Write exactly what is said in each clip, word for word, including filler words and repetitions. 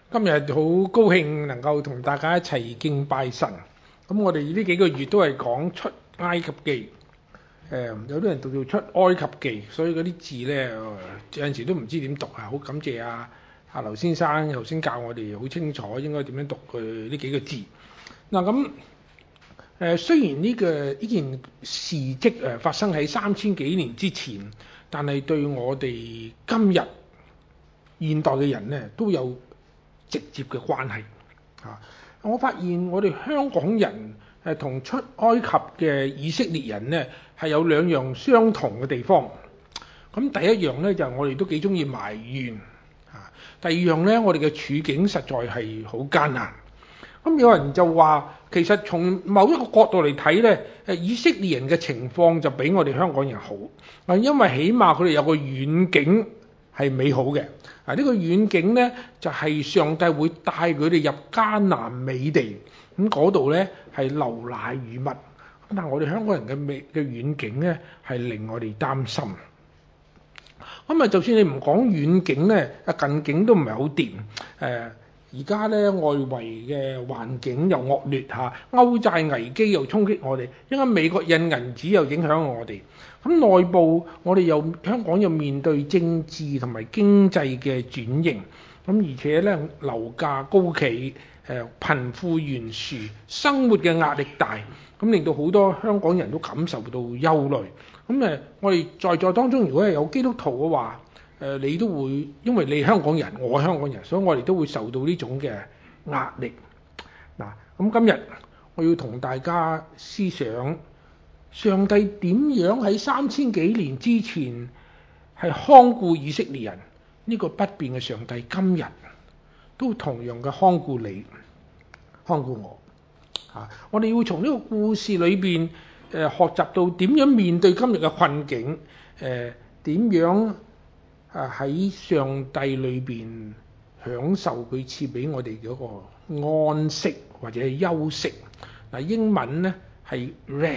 今日好高興能夠同大家一齊敬拜神。咁我哋呢幾個月都係講出埃及記，誒有啲人讀做出埃及記，所以嗰啲字呢，有陣時都唔知點讀啊。好感謝啊阿劉先生頭先教我哋好清楚應該點樣讀佢呢幾個字。嗱咁誒雖然呢、這個呢件事蹟誒發生喺三千幾年之前，但係對我哋今日現代嘅人呢都有直接嘅關係啊！我發現我哋香港人誒同出埃及嘅以色列人呢係有兩樣相同嘅地方。咁第一樣呢，就係我哋都幾中意埋怨啊，第二樣呢，我哋嘅處境實在係好艱難。咁有人就話，其實從某一個角度嚟睇呢，誒以色列人嘅情況就比我哋香港人好啊，因為起碼佢哋有個遠景係美好嘅。啊！呢個遠景呢，就係上帝會帶佢哋入迦南美地，咁嗰度呢係流奶與蜜。咁但係我哋香港人嘅美嘅遠景呢，係令我哋擔心。咁啊，就算你唔講遠景呢，啊近景都唔係好掂。誒而家呢，外圍嘅環境又惡劣嚇，歐債危機又衝擊我哋，因為美國印銀紙又影響我哋。咁內部我哋又香港又面對政治同埋經濟嘅轉型，咁而且咧樓價高企，誒貧富懸殊，生活嘅壓力大，咁令到好多香港人都感受到憂慮。咁誒，我哋在座當中如果係有基督徒嘅話，誒你都會因為你係香港人，我係香港人，所以我哋都會受到呢種嘅壓力。嗱，咁今日我要同大家思想。上帝點樣喺三千幾年之前係看顧以色列人？呢、這個不變嘅上帝今日都同樣嘅看顧你、看顧我。啊，我哋要從呢個故事裏邊誒、呃、學習到點樣面對今日嘅困境，誒、呃、點樣啊喺上帝裏邊享受佢賜俾我哋嗰個安息或者係休息。嗱、啊，英文呢係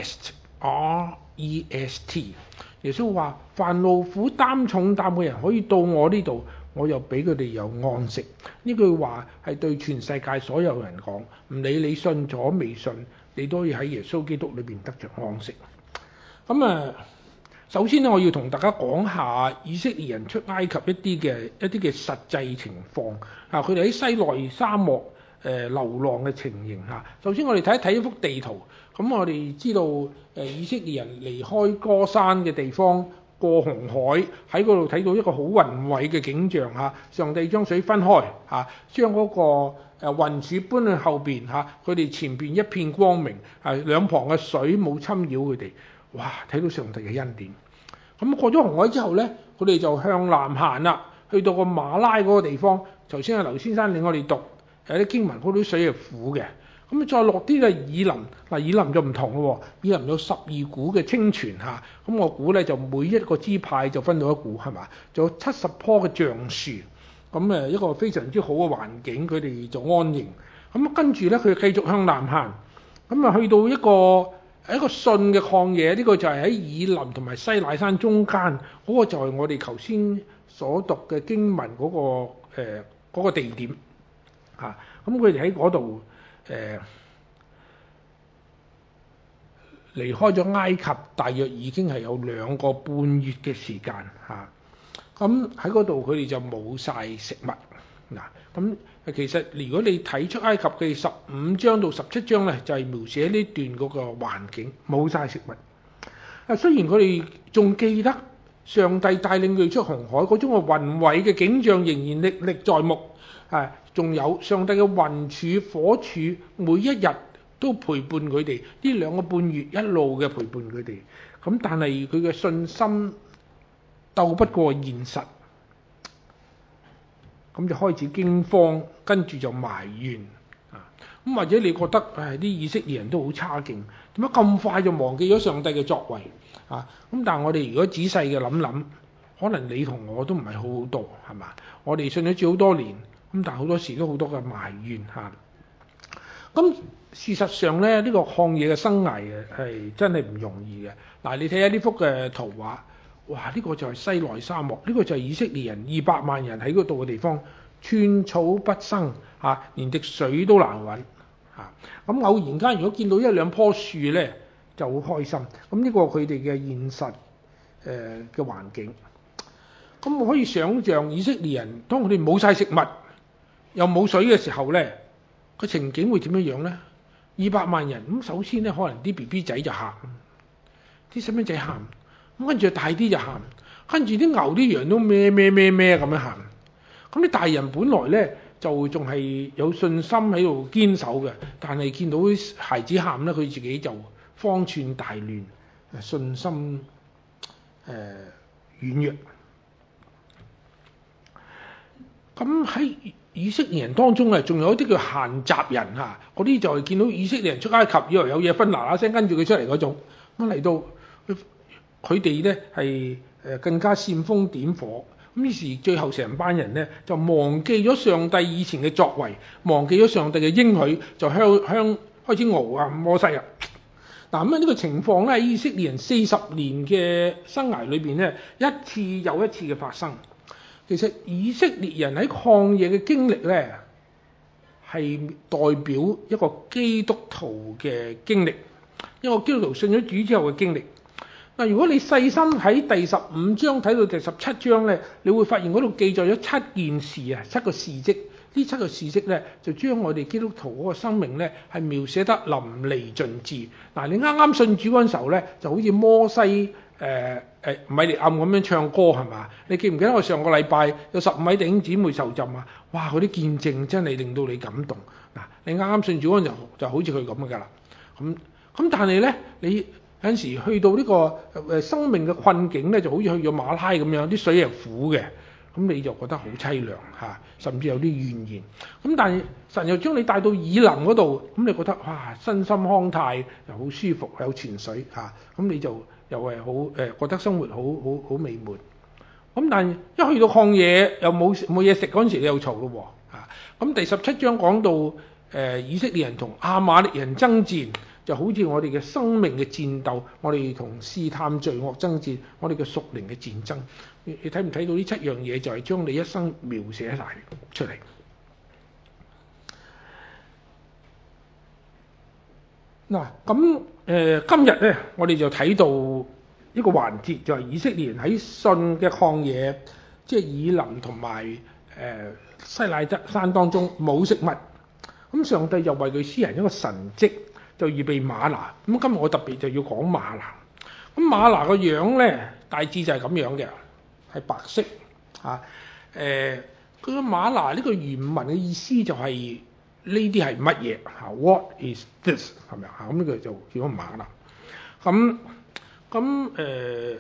rest。R E S T， 耶穌話：凡勞苦擔重擔嘅人可以到我呢度，我又俾佢哋有安息。呢句話係對全世界所有人講，唔理你信咗未信，你都要喺耶穌基督裏邊得着安息。咁啊，首先咧，我要同大家講下以色列人出埃及一啲嘅一啲嘅實際情況啊，佢哋喺西奈沙漠誒、呃、流浪嘅情形嚇。首先我哋睇一睇一幅地圖。咁我哋知道誒以色列人離開歌珊嘅地方，過紅海，喺嗰度睇到一個好宏偉嘅景象嚇。上帝將水分開嚇，將嗰個誒雲柱搬去後邊嚇，佢哋前邊一片光明，係兩旁嘅水冇侵擾佢哋。哇！睇到上帝嘅恩典。咁過咗紅海之後呢，佢哋就向南行啦，去到個馬拉嗰個地方。頭先阿劉先生令我哋讀有啲經文，嗰啲水係苦嘅。咁再落啲咧，以林嗱，以林就唔同咯。以林有十二股嘅清泉嚇，咁我估咧就每一個支派就分到一股係嘛，仲有七十棵嘅橡樹，咁誒一個非常之好嘅環境，佢哋就安營。咁跟住咧，佢繼續向南行，咁啊去到一個一個汛嘅曠野，呢、這個就係喺以林同埋西乃山中間，嗰、那個就係我哋頭先所讀嘅經文嗰、那個誒嗰、呃那個地點嚇。咁佢哋喺嗰度。誒、呃、離開咗埃及，大約已經係有兩個半月嘅時間嚇。咁喺嗰度佢哋就冇晒食物嗱。咁、啊、其實如果你睇出埃及記十五章到十七章咧，就係、是、描寫呢段嗰個環境冇晒食物。啊，雖然佢哋仲記得上帝帶領佢出紅海嗰種嘅宏偉嘅景象，仍然歷歷在目。啊，仲有上帝嘅雲柱火柱，每一日都陪伴佢哋，呢兩個半月一路嘅陪伴佢哋。咁但係佢嘅信心鬥不過現實，咁就開始驚慌，跟住就埋怨啊。咁或者你覺得誒啲以色列人都好差勁，點解咁快就忘記咗上帝嘅作為啊？咁但係我哋如果仔細嘅諗諗，可能你同我都唔係好好多，係嘛？我哋信咗主好多年。咁但係好多時都好多嘅埋怨嚇。咁事實上咧，呢、這個曠野嘅生涯嘅係真係唔容易嘅。嗱，你睇下呢幅嘅圖畫，哇！呢、這個就係西奈沙漠，呢、這個就係以色列人二百萬人喺嗰度嘅地方， 寸草不生嚇，連滴水都難揾嚇。咁偶然間如果見到一兩棵樹咧，就好開心。咁呢個佢哋嘅現實誒嘅環境。咁我可以想像以色列人當佢哋冇晒食物又冇水嘅時候咧，個情景會點樣樣咧？二百萬人咁，首先咧可能啲 B B 仔就喊，啲細蚊仔喊，咁跟住大啲就喊，跟住啲牛啲羊都咩咩咩咩咁樣喊。咁啲大人本來咧就仲係有信心喺度堅守嘅，但係見到啲孩子喊咧，佢自己就方寸大亂，信心誒軟弱。咁喺以色列人當中啊，仲有一啲叫閒雜人嚇，嗰啲就係見到以色列人出埃及以為有嘢分，嗱嗱聲跟住佢出嚟嗰種。咁嚟到佢哋咧係誒更加煽風點火。咁於是最後成班人咧就忘記咗上帝以前嘅作為，忘記咗上帝嘅應許，就向向開始熬啊摩西啊。嗱咁啊呢個情況咧，以色列人四十年嘅生涯裏邊咧，一次又一次嘅發生。其實以色列人喺曠野嘅經歷咧，係代表一個基督徒嘅經歷，一個基督徒信咗主之後嘅經歷。嗱，如果你細心喺第十五章睇到第十七章咧，你會發現嗰度記載咗七件事啊，七個事蹟。呢七個事蹟咧，就將我哋基督徒嗰個生命咧係描寫得淋漓盡致。嗱，你啱啱信主嗰陣時候咧，就好似摩西誒誒米利暗咁樣唱歌係嘛？你記唔記得我上個禮拜有十五位弟兄姊妹受浸啊？哇！嗰啲見證真係令到你感動。嗱，你啱啱信主嗰陣就就好似佢咁㗎啦。咁咁但係咧，你有陣時去到呢個誒生命嘅困境咧，就好似去咗馬拉咁樣，啲水係苦嘅。咁你就覺得好凄涼嚇，甚至有啲怨言。咁但係神又將你帶到以琳嗰度，咁你覺得哇，身心康泰，又好舒服，有泉水嚇，咁你就又係好誒，覺得生活好好好美滿。咁但係一去到曠野又冇冇嘢食嗰陣時，你又嘈咯喎嚇。咁第十七章講到誒、呃、以色列人同亞瑪力人爭戰，就好似我哋嘅生命嘅戰鬥，我哋同試探罪惡爭戰，我哋嘅屬靈嘅戰爭。你睇唔睇到呢七樣嘢就係將你一生描寫晒出嚟？嗱，咁誒今日咧，我哋就睇到一個環節，就係、是、以色列人喺信嘅曠野，即係以琳同埋誒西乃得山當中冇食物，咁上帝就為佢施行一個神蹟，就預備嗎哪。咁今日我特別就要講嗎哪。咁嗎哪個樣咧，大致就係咁樣嘅。係白色嚇，誒佢個嗎哪呢個原文嘅意思就係呢啲係乜嘢嚇 ？What is this 係咪啊？咁呢個就叫咗嗎哪。咁咁誒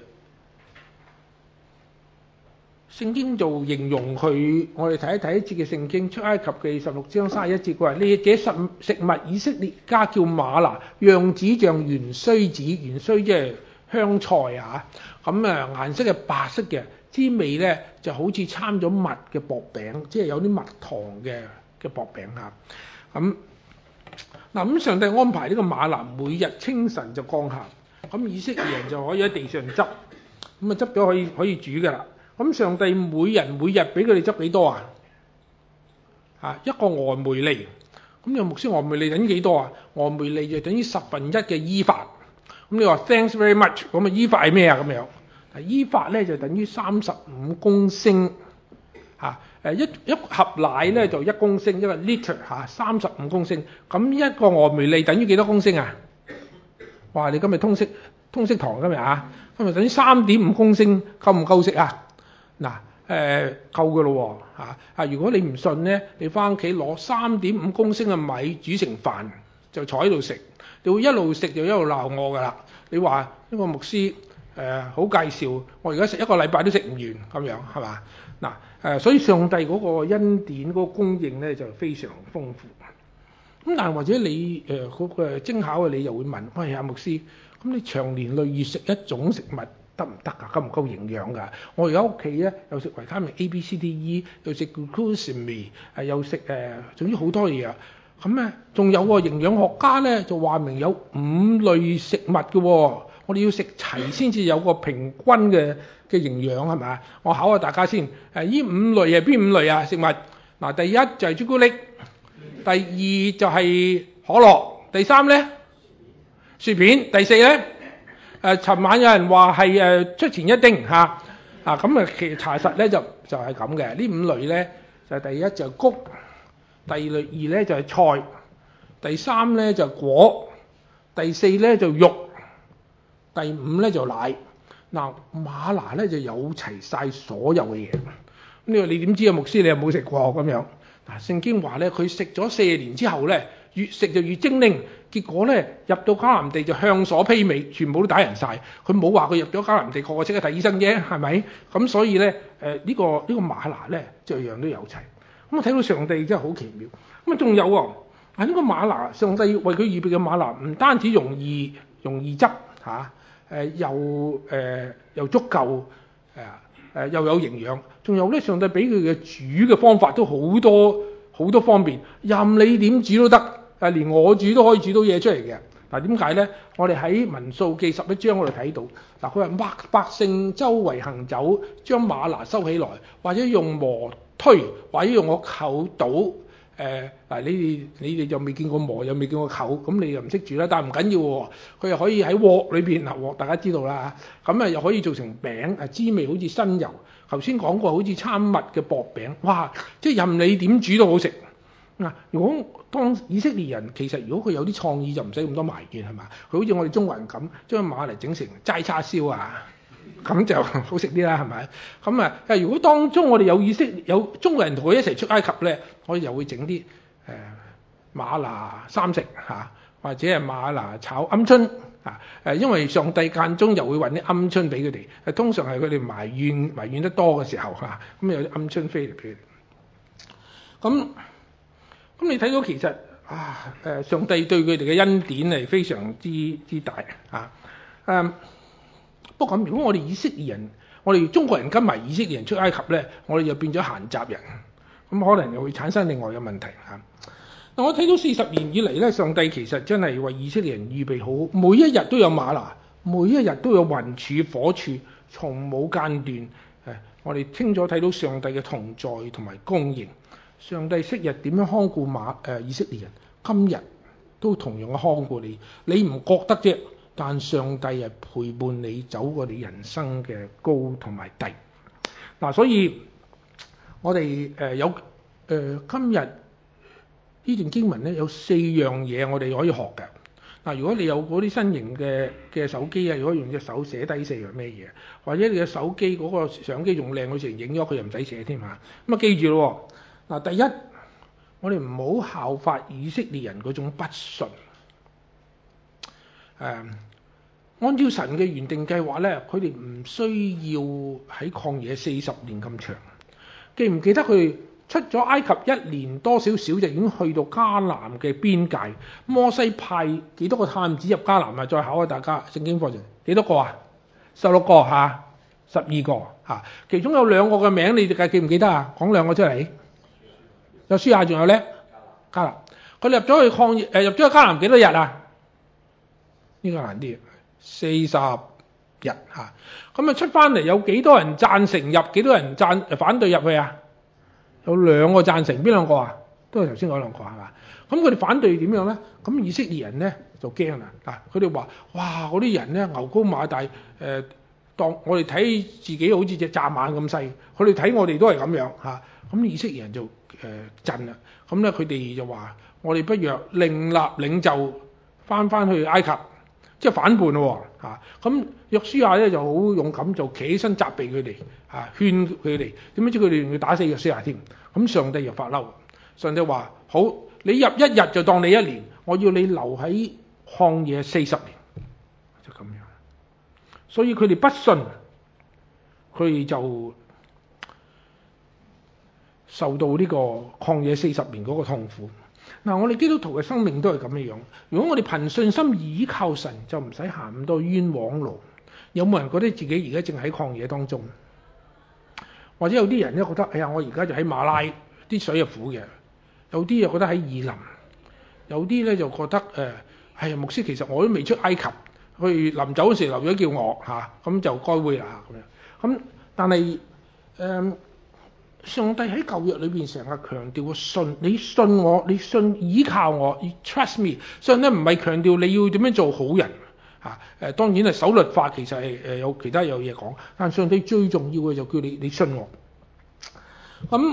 聖經就形容佢，我哋睇一睇一節嘅聖經出埃及記十六章三十一節，佢話：呢這食食物以色列家叫嗎哪，樣子像芫荽子，芫荽即係香菜啊，咁啊顏色係白色嘅。滋味咧就好似摻咗蜜嘅薄餅，即係有啲蜜糖嘅嘅薄餅嚇。咁嗱咁上帝安排呢個嗎哪每日清晨就降下，咁以色列人就可以喺地上執，咁啊執咗可以可以煮㗎啦。咁上帝每人每日俾佢哋執幾多啊？嚇一個俄梅利，咁有牧師俄梅利等於幾多啊？俄梅利就等於十分一嘅伊法。咁你話 Thanks very much，咁啊伊法係咩啊？咁樣。伊法咧就等於三十五公升嚇，誒一一盒奶咧就一公升，一個 liter 嚇，三十五公升。咁一個俄梅利等於幾多公升啊？哇！你今日通識通識堂今日啊，今日等於三點五公升，夠唔夠食啊？嗱誒夠㗎咯喎嚇啊！如果你唔信咧，你翻屋企攞三點五公升嘅米煮成飯，就坐喺度食，你會一路食就一路鬧我㗎啦。你話呢個牧師？誒、呃、好介紹，我而家食一個禮拜都食唔完咁樣係嘛？嗱誒，所以上帝嗰個恩典嗰個供應咧就非常豐富。咁但係或者你誒嗰、呃那個精巧嘅你又會問：喂阿牧師，咁你長年累月食一種食物得唔得㗎？夠唔夠營養㗎？我而家屋企咧又食維他命 A、B、C、D、E， 又食 glucosamine，誒又食誒、呃，總之好多嘢啊！咁咧仲有個營養學家咧就話明有五類食物嘅喎。我哋要食齊先至有個平均嘅嘅營養係咪啊？我考下大家先，誒呢五類係邊五類啊？食物嗱，第一就係朱古力，第二就係可樂，第三咧薯片，第四咧誒，尋晚有人話係誒出前一丁嚇，啊咁啊其實查實咧就就係咁嘅，呢五類咧就係第一就係穀，第二類二咧就係菜，第三咧就係果，第四咧就肉，第五咧就奶。嗱，嗎哪咧就有齊晒所有嘅嘢。呢個你點知啊？牧師你有冇食過咁樣？嗱，聖經話咧，佢食咗四年之後咧，越食就越精靈。結果咧入到迦南地就向所媲美，全部都打人晒。佢冇話佢入咗迦南地個個即刻睇醫生啫，係咪？咁所以咧，誒、呃、呢、這個呢、這個嗎哪咧，就樣樣都有齊。咁我睇到上帝真係好奇妙。咁啊仲有喎，啊呢個嗎哪，上帝為佢預備嘅嗎哪，唔單止容易容易執嚇。啊誒、呃、又誒、呃、又足夠誒誒、呃、又有營養，仲有咧上帝俾佢嘅煮嘅方法都好多好多方便，任你點煮都得，誒連我煮都可以煮到嘢出嚟嘅。嗱，點解咧？我哋喺民數記十一章嗰度睇到，嗱佢話百百姓周圍行走，將嗎哪收起來，或者用磨推，或者用個臼倒。誒嗱、呃，你哋你哋就未見過磨，又未見過臼，咁你又唔識煮啦。但係唔緊要喎，佢又可以喺鑊裏邊，嗱鑊大家知道啦嚇，咁啊又可以做成餅，啊滋味好似新油。頭先講過好似參蜜嘅薄餅，哇！即係任你點煮都好食。嗱、呃，如果當以色列人其實如果佢有啲創意，就唔使咁多埋怨係嘛？佢好似我哋中國人咁，將嗎哪整成齋叉燒啊！咁就好食啲啦，係咪？咁啊，如果當中我哋有意識，有中國人同佢一齊出埃及咧，我哋又會整啲誒嗎哪三食嚇、啊，或者係嗎哪炒鵪鶉啊誒，因為上帝間中又會揾啲鵪鶉俾佢哋，誒通常係佢哋埋怨埋怨得多嘅時候嚇，咁、啊、有啲鵪鶉飛嚟俾佢哋。咁咁你睇到其實啊誒，上帝對佢哋嘅恩典係非常之之大啊誒。啊不過咁，如果我哋以色列人，我哋中國人跟埋以色列人出埃及咧，我哋就變咗閒雜人，咁可能又會產生另外嘅問題嚇。嗱，我睇到四十年以嚟咧，上帝其實真係為以色列人預備好，每一日都有嗎哪，每一日都有雲柱火柱，從冇間斷。誒，我哋清楚睇到上帝嘅同在同埋供應。上帝昔日點樣看顧馬誒以色列人，今日都同樣嘅看顧你，你唔覺得啫？但上帝係陪伴你走過你人生嘅高同埋低。嗱、啊，所以我哋誒、呃、有誒、呃、今日呢段經文咧有四樣嘢我哋可以學嘅。嗱、啊，如果你有嗰啲新型嘅嘅手機啊，如果用隻手寫低四樣咩嘢，或者你嘅手機嗰個相機仲靚，佢成影咗佢又唔使寫添嚇。咁啊記住咯，嗱、啊、第一，我哋唔好效法以色列人嗰種不信。誒、uh, 按照神嘅原定計劃咧，佢哋唔需要喺曠野四十年咁長。記唔記得佢出咗埃及一年多少少就已經去到迦南嘅邊界？摩西派幾多個探子入迦南啊？再考下大家聖經課程幾多個啊？十六個嚇，十二個嚇、啊。其中有兩個嘅名，你哋記唔記得啊？講兩個出嚟。有書亞，仲有咧迦南。佢入咗去曠野誒，入咗去迦南幾多日啊？呢個難啲，四十日嚇，咁啊出翻嚟有幾多人贊成入，幾多人贊反對入去啊？有兩個贊成，邊兩個啊？都係頭先講兩個係嘛？咁佢哋反對點樣咧？咁以色列人咧就驚啦，嗱佢哋話：哇嗰啲人咧牛高馬大，誒、呃、當我哋睇自己好似隻蚱蜢咁細，佢哋睇我哋都係咁樣嚇。咁、啊、以色列人就誒、呃、震啦，咁咧佢哋就話：我哋不如另立領袖翻翻去埃及。即係反叛咯喎，嚇咁約書亞咧就好勇敢，就企起身責備佢哋，嚇勸佢哋。點解知佢哋要打死約書亞添？咁上帝又發嬲，上帝話：好，你入一日就當你一年，我要你留喺曠野四十年，就咁樣。所以佢哋不信，佢哋就受到呢個曠野四十年嗰個痛苦。嗱，我哋基督徒嘅生命都係咁嘅樣。如果我哋憑信心倚靠神，就唔使行咁多冤枉路。有冇人覺得自己而家正喺曠野當中？或者有啲人咧覺得，哎呀，我而家就喺馬拉，啲水又苦嘅。有啲又覺得喺以琳，有啲咧就覺得誒，係、哎、啊，牧師其實我都未出埃及，去臨走嗰時留咗叫我嚇，咁、啊、就該會啦咁樣。咁但係誒。呃上帝喺舊約裏邊成日強調個信，你信我，你信依靠我，你 trust me。上帝唔係強調你要點樣做好人嚇，誒當然係守律法，其實係誒有其他有嘢講，但上帝最重要嘅就叫你你信我。咁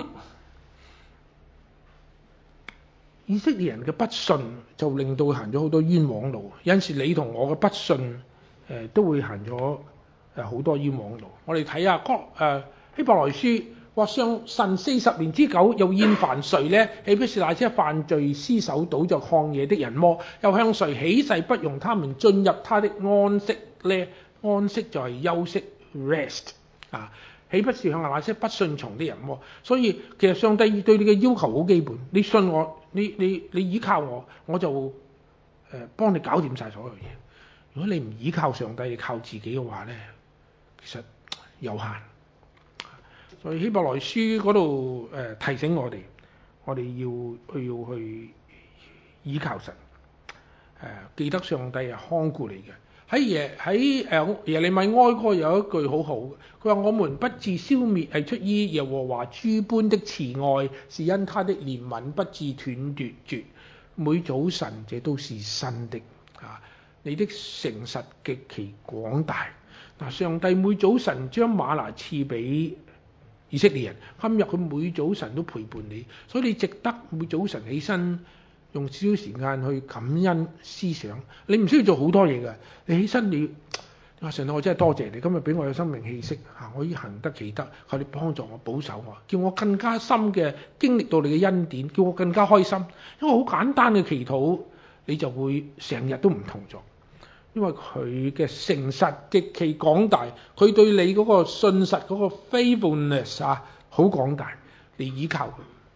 以色列人嘅不信就令到行咗好多冤枉路，有陣時你同我嘅不信誒、呃、都會行咗誒好多冤枉路。我哋睇下哥誒希伯來書話，上神四十年之久又厭煩誰呢？豈不是那些犯罪屍首倒在曠野的人麼？又向誰起誓不容他們進入他的安息呢？安息就係休息 rest 啊。豈不是向那些不順從的人麼？所以其實上帝對你嘅要求好基本，你信我，你你你依靠我，我就誒、呃、幫你搞掂晒所有嘢。如果你唔依靠上帝，你靠自己嘅話咧，其實有限。所以希伯來書嗰度誒提醒我哋，我哋要去要去依靠神，誒、呃、記得上帝係看顧你嘅。喺耶喺誒耶利米哀歌有一句好好，佢話我們不致消滅，係出於耶和華諸般的慈愛，是因他的憐憫不致斷絕絕，每早晨這都是新的啊！你的誠實極其廣大。嗱，上帝每早晨將嗎哪賜俾以色列人，今日佢每早晨都陪伴你，所以你值得每早晨起身用少少時間去感恩思想。你唔需要做好多嘢㗎，你起身你話上帝，我真係多謝你，今日俾我有生命氣息嚇，我可以行得企得，求你幫助我保守我，叫我更加深嘅經歷到你嘅恩典，叫我更加開心。因為好簡單嘅祈禱，你就會成日都唔同咗。因為佢嘅誠實極其廣大，佢對你嗰個信實嗰個 faithfulness 啊，好廣大，你依靠佢。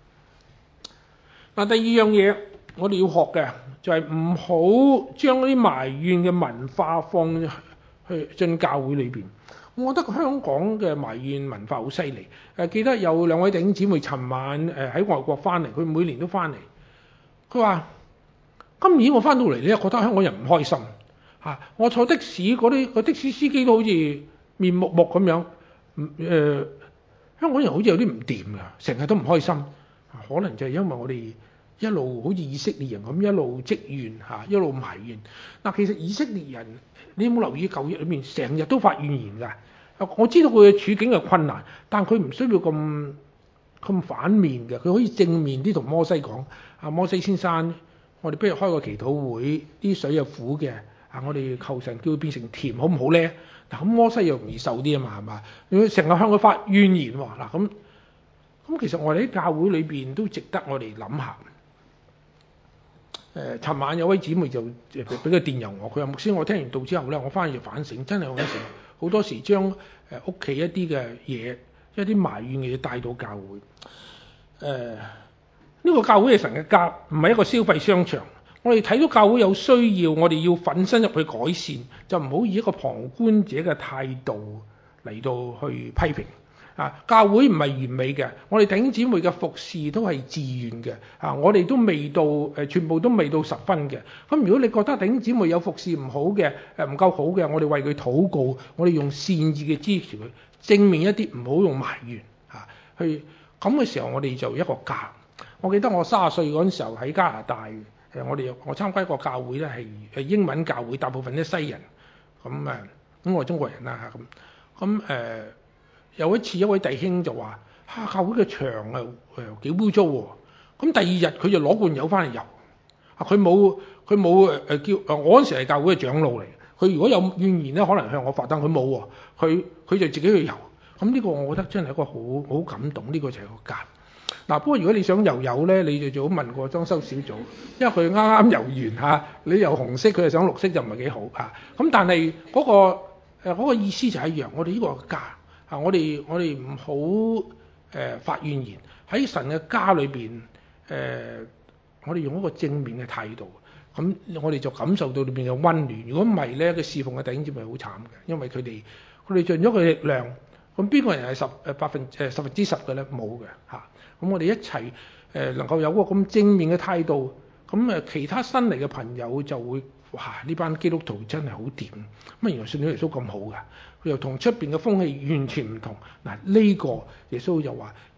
嗱，第二樣嘢我哋要學嘅就係唔好將啲埋怨嘅文化放去進教會裏邊。我覺得香港嘅埋怨文化好犀利。誒，記得有兩位弟兄姊妹尋晚誒喺外國翻嚟，佢每年都翻嚟。佢話：今年我翻到嚟咧，覺得香港人唔開心。嚇！我坐的士嗰啲個的士司機都好似面目目咁樣，誒、呃、香港人好似有啲唔掂㗎，成日都唔開心。可能就係因為我哋一路好似以色列人咁一路積怨嚇，一路埋怨。嗱，其實以色列人你有冇留意舊約裏面成日都發怨言㗎？我知道佢嘅處境係困難，但佢唔需要咁咁反面嘅，佢可以正面啲同摩西講：啊，摩西先生，我哋不如開個祈禱會，啲水係苦嘅。啊！我哋求神叫佢變成甜，好唔好咧？嗱，咁摩西又容易受啲啊嘛，係嘛？你成日向佢發怨言喎。嗱，咁咁其實我哋喺教會裏邊都值得我哋諗下。誒、呃，尋晚有位姊妹就俾個電郵我，佢話牧師，我聽完道之後咧，我翻去就反省，真係好多時好多時將誒屋企一啲嘅嘢，一啲埋怨嘅嘢帶到教會。誒、呃，呢、這個教會係神嘅家，唔係一個消費商場。我哋睇到教會有需要，我哋要奮身入去改善，就唔好以一個旁觀者嘅態度嚟到去批評。啊，教會唔係完美嘅，我哋弟兄姊妹嘅服侍都係自願嘅。啊，我哋都未到誒，全部都未到十分嘅。咁如果你覺得弟兄姊妹有服侍唔好嘅，誒唔夠好嘅，我哋為佢禱告，我哋用善意嘅支持佢，正面一啲，唔好用埋怨。啊，去咁嘅時候，我哋就一個家。我記得我三十歲嗰陣時候喺加拿大。誒，我哋我參加一個教會咧，係係英文教會，大部分都西人，咁誒，咁我係中國人啦嚇，咁咁誒，有一次一位弟兄就話：嚇、啊、教會嘅牆啊誒幾污糟喎，咁第二日佢就攞罐油翻嚟油，啊佢冇佢冇誒叫，我嗰陣時係教會嘅長老嚟，佢如果有怨言咧，可能向我發，但佢冇喎，佢佢就自己去油，咁呢個我覺得真係一個好好感動，呢、這個就係個家。嗱，不過如果你想油油咧，你就最好問過裝修小組，因為佢啱啱油完嚇，你油紅色，佢又想綠色就唔係幾好嚇。咁但係嗰個誒嗰個意思就係一樣，我哋呢個家啊，我哋我哋唔好誒發怨言喺神嘅家裏邊誒，我哋用一個正面嘅態度，咁我哋就感受到裏邊嘅溫暖。如果唔係咧，佢侍奉嘅弟兄姊妹好慘嘅，因為佢哋佢哋盡咗佢力量，咁邊個人係十誒百分誒十分之十嘅咧？冇嘅嚇。咁我哋一齊誒能夠有個咁正面嘅態度，咁誒其他新嚟嘅朋友就會哇呢班基督徒真係好掂，咁啊原來信咗耶穌咁好㗎，佢又同出邊嘅風氣完全唔同。嗱、這、呢個耶穌又話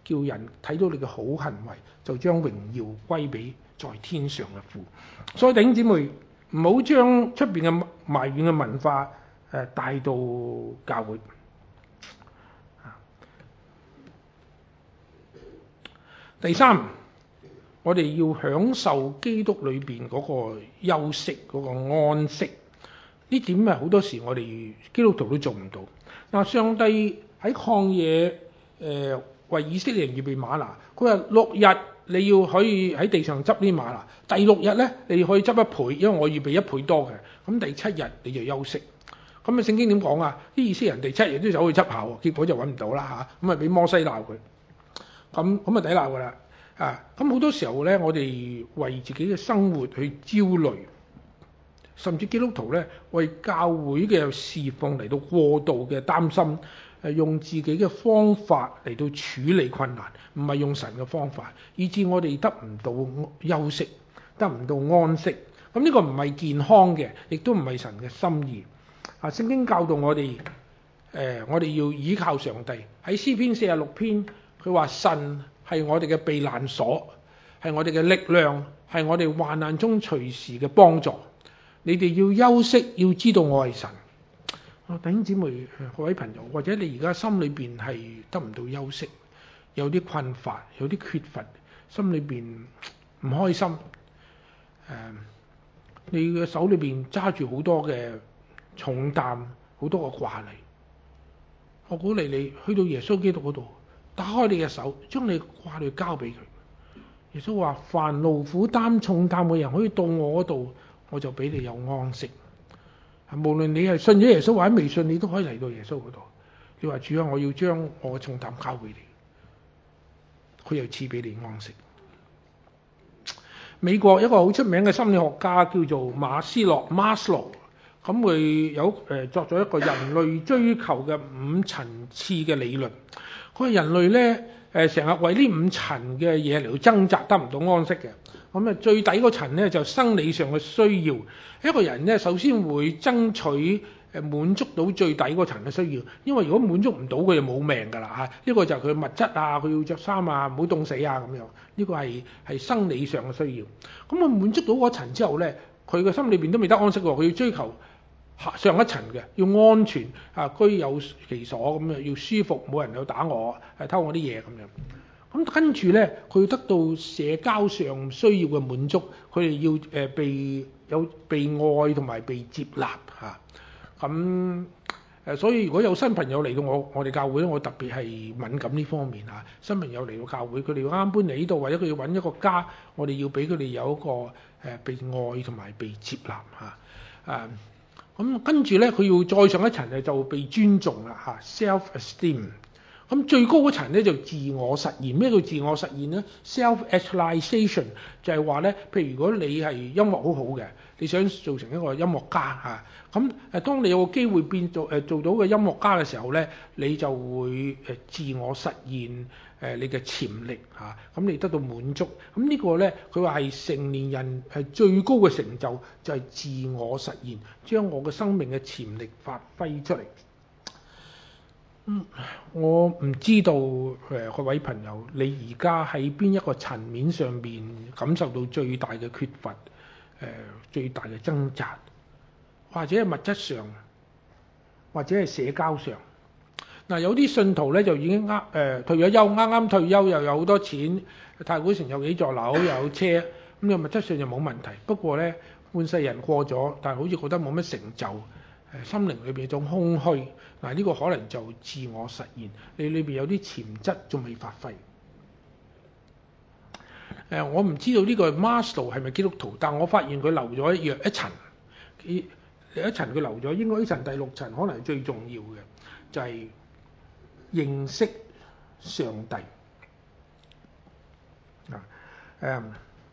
叫人睇到你嘅好行為，就將榮耀歸俾在天上嘅父。所以弟兄姊妹，唔好將出邊嘅埋怨嘅文化誒帶到教會。第三，我哋要享受基督裏邊嗰個休息、嗰個安息。呢點係好多時我哋基督徒都做唔到。嗱，上帝喺曠野誒、呃、為以色列人預備嗎哪，佢話六日你要可以喺地上執啲嗎哪，第六日咧你可以執一倍，因為我預備一倍多嘅。咁第七日你就休息。咁啊聖經點講啊？啲以色列人第七日都走去執下喎，結果就揾唔到啦嚇。咁啊俾摩西鬧佢。咁咁啊抵鬧㗎啦。啊，咁好多時候咧，我哋為自己嘅生活去焦慮，甚至基督徒咧為教會嘅侍奉嚟到過度嘅擔心，誒用自己嘅方法嚟到處理困難，唔係用神嘅方法，以致我哋得唔到休息，得唔到安息。咁呢個唔係健康嘅，亦都唔係神嘅心意。啊，聖經教導我哋，誒、呃、我哋要依靠上帝。喺詩篇四十六篇，佢話神係我哋嘅避難所，係我哋嘅力量，係我哋患難中隨時嘅幫助。你哋要休息，要知道我係神。啊，弟兄姊妹、各位朋友，或者你而家心裏邊係得唔到休息，有啲困乏，有啲缺乏，心裏邊唔開心。誒、呃，你嘅手裏邊揸住好多嘅重擔，好多個掛慮。我鼓勵你去到耶穌基督嗰度，打開你嘅手，將你掛慮交俾佢。耶穌話：凡勞苦擔重擔嘅人，可以到我嗰度，我就俾你有安息。無論你係信咗耶穌或者未信，你都可以嚟到耶穌嗰度。你話主啊，我要將我嘅重擔交俾你，佢又賜俾你安息。美國一個好出名嘅心理學家叫做馬斯洛 （Maslow），咁佢有誒作咗一個人類追求嘅五層次嘅理論。佢話人類咧誒成日為呢五層嘅嘢嚟到掙扎，得唔到安息嘅。咁啊最底嗰層咧就生理上嘅需要。一個人咧首先會爭取誒滿足到最底嗰層嘅需要，因為如果滿足唔到佢就冇命㗎啦嚇。呢個就係佢物質啊，佢要着衫啊，唔好凍死啊咁樣。呢個係係生理上嘅需要。咁佢滿足到嗰層之後咧，佢個心裏邊都未得安息喎，佢要追求上一層嘅，要安全啊，居有其所咁樣，要舒服，冇人有打我，係偷我啲嘢咁樣。咁跟住咧，佢要得到社交上需要嘅滿足，佢哋要誒、呃、被有被愛同埋被接納嚇。咁、啊、誒，所以如果有新朋友嚟到我我哋教會咧，我特別係敏感呢方面嚇。新朋友嚟到教會，佢哋要啱搬嚟呢度，或者佢要揾一個家，我哋要俾佢哋有一個誒、呃、被愛同埋被接納嚇。啊，咁跟住咧，佢要再上一層咧，就被尊重啦嚇 ，self-esteem。咁最高嗰層咧就自我實現。咩叫自我實現咧 ？self-actualization 就係話咧，譬如如果你係音樂好好嘅，你想做成一個音樂家嚇，咁誒當你有個機會變做誒做到個音樂家嘅時候咧，你就會誒自我實現誒你嘅潛力嚇，咁你得到滿足。咁呢個咧，佢話係成年人係最高嘅成就，就係自我實現，將我嘅生命嘅潛力發揮出嚟。嗯，我唔知道誒、呃、各位朋友，你而家喺邊一個層面上邊感受到最大嘅缺乏，誒、呃、最大嘅掙扎，或者係物質上，或者係社交上。嗱、呃，有啲信徒咧就已經呃誒退咗休，啱啱退休又有好多錢，太古城有幾座樓，又有車，咁你物質上就冇問題。不過咧，半世人過咗，但係好似覺得冇乜成就。誒心靈裏邊有種空虛，嗱、這、呢個可能就自我實現，你裏邊有啲潛質仲未發揮。誒、呃、我唔知道呢個 Maslow 係咪基督徒，但我發現佢留咗一一層，一一層佢留咗，應該呢層第六層可能係最重要嘅，就係、是、認識上帝。啊誒，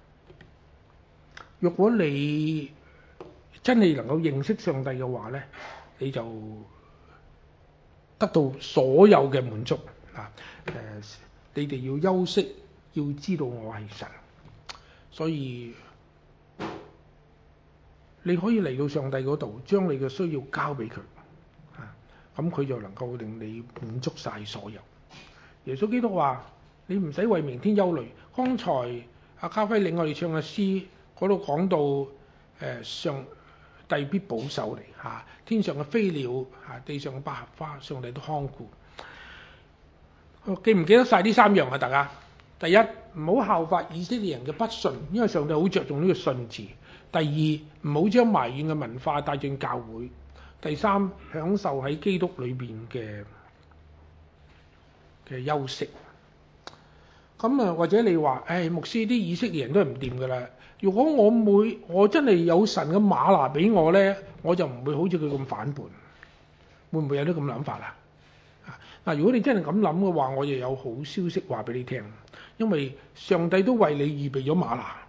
若果你真係能夠認識上帝嘅話咧，你就得到所有嘅滿足啊！誒、呃，你哋要休息，要知道我係神，所以你可以嚟到上帝嗰度，將你嘅需要交俾佢啊，咁佢就能夠令你滿足晒所有。耶穌基督話： 你唔使為明天憂慮。剛才阿嘉輝領我哋唱嘅詩嗰度講到誒、呃、上帝必保守你嚇、啊，天上嘅飛鳥嚇、啊，地上嘅百合花，上帝都看顧。記唔記得晒呢三樣啊？大家第一，唔好效法以色列人嘅不信，因為上帝好着重呢個信字。第二，唔好將埋怨嘅文化帶進教會。第三，享受喺基督裏邊嘅嘅休息。咁啊，或者你話，誒、哎、牧師啲以色列人都係唔掂㗎啦。如果我每我真係有神嘅嗎哪俾我呢，我就唔會好似佢咁反叛。會唔會有啲咁諗法啊？嗱，如果你真係咁諗嘅話，我又有好消息話俾你聽，因為上帝都為你預備咗嗎哪。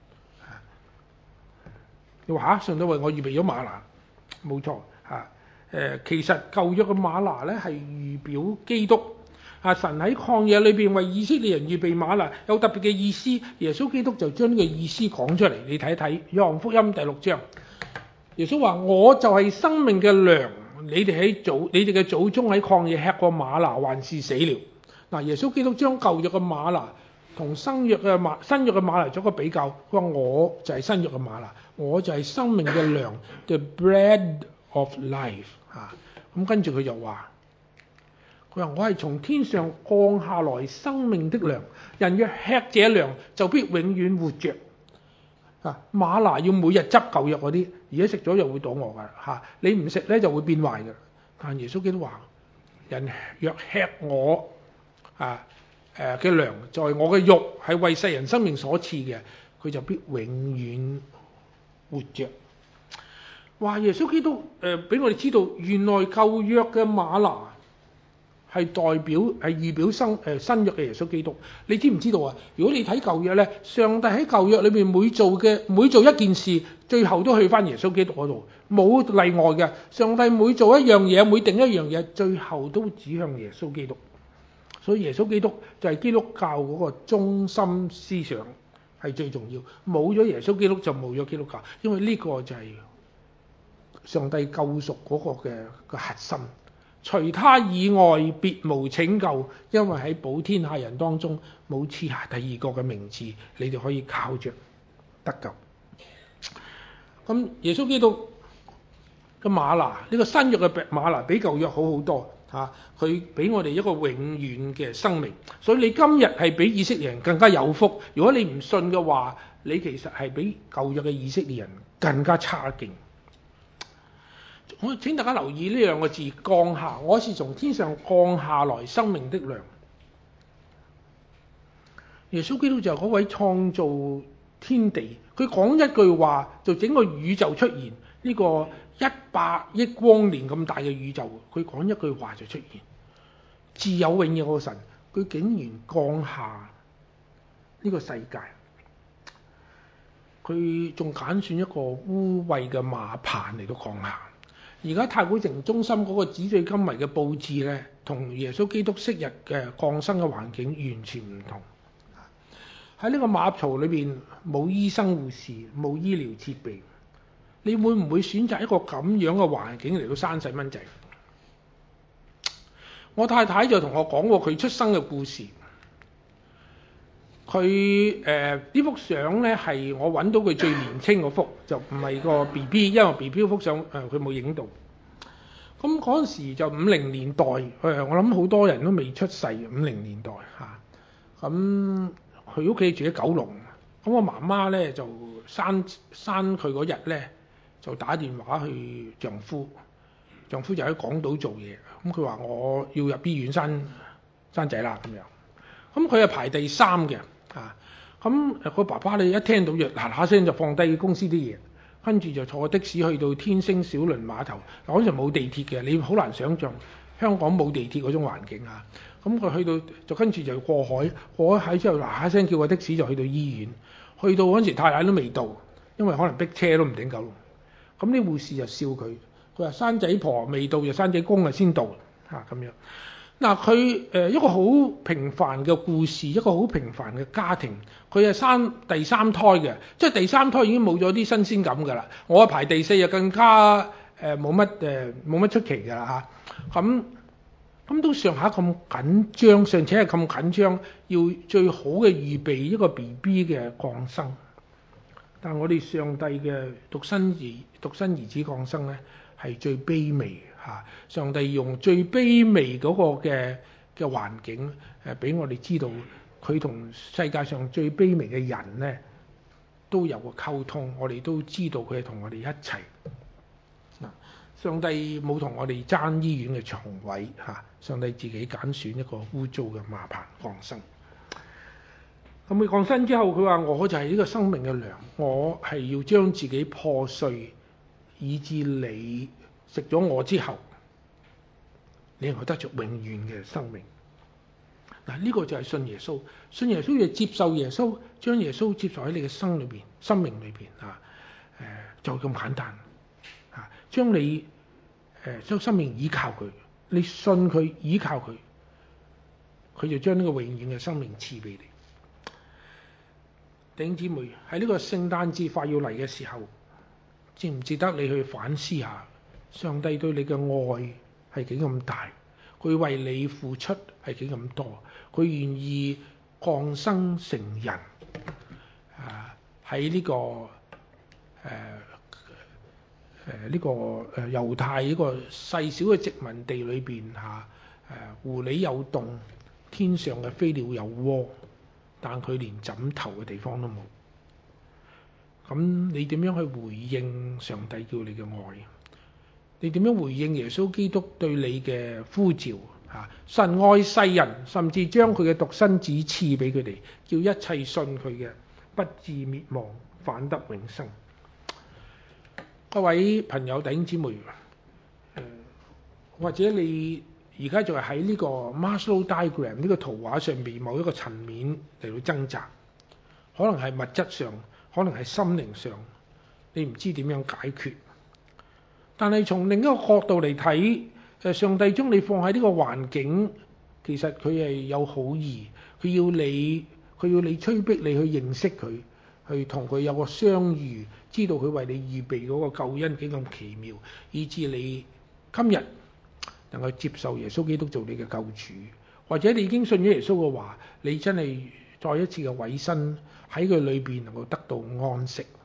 你話嚇，上帝為我預備咗嗎哪，冇錯嚇。誒，其實舊約嘅嗎哪咧係預表基督。啊，神喺曠野裏邊為以色列人預備嗎哪，有特別嘅意思。耶穌基督就將呢個意思講出嚟，你睇一睇《約翰福音》第六章。耶穌話：我就係生命嘅糧。你哋喺祖，你哋嘅祖宗喺曠野吃過嗎哪，還是死了。嗱，耶穌基督將舊約嘅嗎哪同新約嘅嗎新約嘅嗎哪做個比較，佢話我就係新約嘅嗎哪，我就係生命嘅糧 ，the bread of life 嚇。咁跟住佢就話，佢話我係從天上降下來生命的糧，人若吃這糧，就必永遠活着。啊，嗎哪要每日執舊約嗰啲，而家食咗又會倒餓噶嚇，你唔食咧就會變壞嘅。但耶穌基督話：人若吃我啊誒嘅糧，在我嘅肉係為世人生命所賜嘅，佢就必永遠活着。哇！耶穌基督誒俾、呃、我哋知道，原來舊約嘅嗎哪係代表係預表生誒、呃、新約嘅耶穌基督，你知唔知道啊？如果你睇舊約咧，上帝喺舊約裏邊每做嘅每做一件事，最後都去翻耶穌基督嗰度，冇例外嘅。上帝每做一樣嘢，每定一樣嘢，最後都指向耶穌基督。所以耶穌基督就係基督教嗰個中心思想，係最重要。冇咗耶穌基督就冇咗基督教，因為呢個就係上帝救贖嗰個嘅個核心。除他以外，別無拯救，因為喺普天下人當中冇賜下第二個嘅名字，你哋可以靠着得救。咁耶穌基督嘅嗎哪，呢、這個新約嘅嗎哪比舊約好好多嚇，佢、啊、俾我哋一個永遠嘅生命。所以你今日係比以色列人更加有福。如果你唔信嘅話，你其實係比舊約嘅以色列人更加差勁。我請大家留意呢兩個字，降下，我是從天上降下來生命的糧。耶穌基督就係嗰位創造天地，佢講一句話就整個宇宙出現，呢個一百億光年咁大嘅宇宙，佢講一句話就出現。自有永有嘅神，佢竟然降下呢個世界，佢仲揀選一個污穢嘅馬棚嚟到降下。而家太古城中心嗰個紙醉金迷嘅佈置咧，同耶穌基督昔日嘅降生嘅環境完全唔同。喺呢個馬槽裏邊冇醫生護士，冇醫療設備，你會唔會選擇一個咁樣嘅環境嚟到生細蚊仔？我太太就同我講過佢出生嘅故事。佢誒呢幅相咧係我揾到佢最年青嗰幅，就唔係個 B B， 因為 B B 幅相誒佢冇影到。咁嗰陣時就五零年代，誒我諗好多人都未出世，五零年代嚇。咁佢屋企住喺九龍，咁我媽媽咧就生生佢嗰日咧就打電話去丈夫，丈夫就喺港島做嘢。咁佢話我要入醫院生生仔啦咁樣。咁佢係排第三嘅。啊，咁誒個爸爸咧一聽到就嗱嗱聲就放低公司啲嘢，跟住就坐的士去到天星小輪碼頭。嗱，嗰陣冇地鐵嘅，你好難想像香港冇地鐵嗰種環境啊。咁佢去到就跟住就過海，過海之後嗱嗱聲叫個的士就去到醫院。去到嗰陣時太太都未到，因為可能逼車都唔頂夠。咁啲護士就笑佢，佢話生仔婆未到就生仔公啊先到嚇咁樣。嗱，佢誒一個好平凡嘅故事，一個好平凡嘅家庭，佢係生第三胎嘅，即係第三胎已經冇咗啲新鮮感㗎啦。我排第四就更加誒冇乜誒冇乜出奇㗎啦嚇。咁咁都上下咁緊張，尚且係咁緊張，要最好嘅預備一個 B B 嘅降生。但係我哋上帝嘅獨生兒獨生兒子降生咧，係最卑微嚇。上帝用最卑微嗰個嘅嘅環境誒，俾我哋知道佢同世界上最卑微嘅人咧都有個溝通。我哋都知道佢係同我哋一齊。上帝冇同我哋爭醫院嘅床位嚇，上帝自己揀選一個污糟嘅馬棚降生。咁佢降生之後，佢話：我就係呢個生命嘅糧，我係要將自己破碎，以致你食咗我之後，你能夠得着永遠嘅生命。嗱，呢個就係信耶穌，信耶穌就接受耶穌，將耶穌接受喺你嘅生裏邊、生命裏邊啊，誒就咁簡單啊，將你誒將生命依靠佢，你信佢，依靠佢，佢就將呢個永遠嘅生命賜俾你。弟兄姊妹，喺呢個聖誕節快要嚟嘅時候，值唔值得你去反思下，上帝對你嘅愛係幾咁大，佢為你付出係幾咁多，佢願意降生成人啊，喺呢個誒誒呢個誒猶太呢個細小嘅殖民地裏邊嚇，誒狐狸有洞，天上嘅飛鳥有窩，但佢連枕頭嘅地方都冇。咁你點樣去回應上帝叫你嘅愛？你點樣回應耶穌基督對你嘅呼召？嚇，神愛世人，甚至將佢嘅獨生子賜俾佢哋，叫一切信佢嘅不至滅亡，反得永生。各位朋友弟兄姊妹，呃、或者你而家就係喺呢個 Maslow diagram 呢個圖畫上邊某一個層面嚟到掙扎，可能係物質上，可能係心靈上，你唔知點樣解決。但係從另一個角度嚟睇，誒上帝將你放喺呢個環境，其實佢係有好意，佢要你，佢要你催逼你去認識佢，去同佢有個相遇，知道佢為你預備嗰個救恩幾咁奇妙，以致你今日能夠接受耶穌基督做你嘅救主，或者你已經信咗耶穌嘅話，你真係再一次嘅委身喺佢裏邊能夠得到安息。